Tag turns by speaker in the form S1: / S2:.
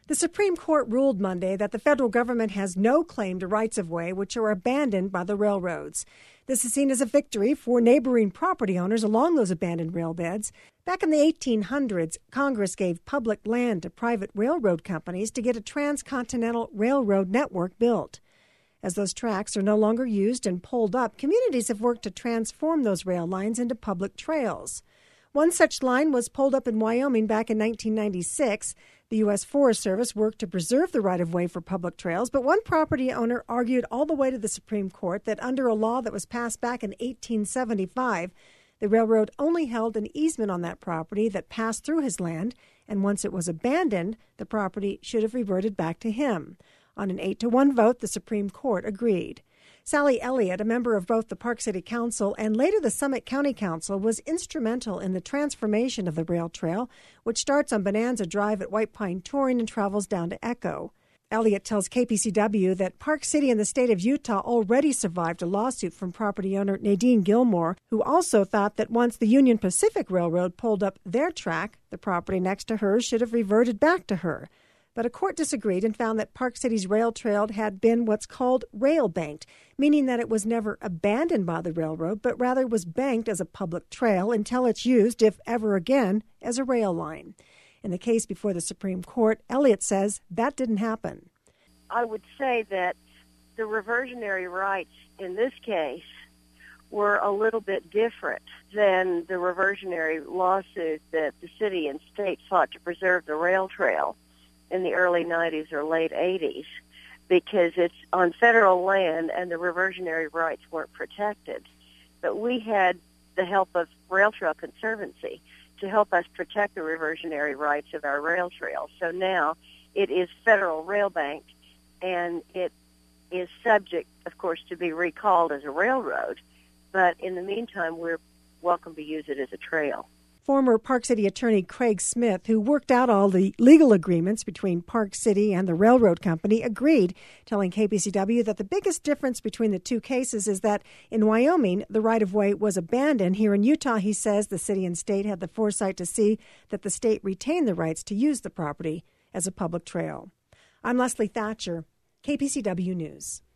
S1: The Supreme Court ruled Monday that the federal government has no claim to rights-of-way which are abandoned by the railroads. This is seen as a victory for neighboring property owners along those abandoned rail beds. Back in the 1800s, Congress gave public land to private railroad companies to get a transcontinental railroad network built. As those tracks are no longer used and pulled up, communities have worked to transform those rail lines into public trails. One such line was pulled up in Wyoming back in 1996. The U.S. Forest Service worked to preserve the right-of-way for public trails, but one property owner argued all the way to the Supreme Court that under a law that was passed back in 1875, the railroad only held an easement on that property that passed through his land, and once it was abandoned, the property should have reverted back to him. On an 8-1 vote, the Supreme Court agreed. Sally Elliott, a member of both the Park City Council and later the Summit County Council, was instrumental in the transformation of the rail trail, which starts on Bonanza Drive at White Pine Touring and travels down to Echo. Elliott tells KPCW that Park City and the state of Utah already survived a lawsuit from property owner Nadine Gilmore, who also thought that once the Union Pacific Railroad pulled up their track, the property next to hers should have reverted back to her. But a court disagreed and found that Park City's rail trail had been what's called rail banked, meaning that it was never abandoned by the railroad, but rather was banked as a public trail until it's used, if ever again, as a rail line. In the case before the Supreme Court, Elliott says that didn't happen.
S2: I would say that the reversionary rights in this case were a little bit different than the reversionary lawsuit that the city and state fought to preserve the rail trail in the early 90s or late 80s, because it's on federal land and the reversionary rights weren't protected. But we had the help of Rail Trail Conservancy to help us protect the reversionary rights of our rail trails. So now it is federal rail banked, and it is subject, of course, to be recalled as a railroad. But in the meantime, we're welcome to use it as a trail.
S1: Former Park City attorney Craig Smith, who worked out all the legal agreements between Park City and the railroad company, agreed, telling KPCW that the biggest difference between the two cases is that in Wyoming, the right-of-way was abandoned. Here in Utah, he says the city and state had the foresight to see that the state retained the rights to use the property as a public trail. I'm Leslie Thatcher, KPCW News.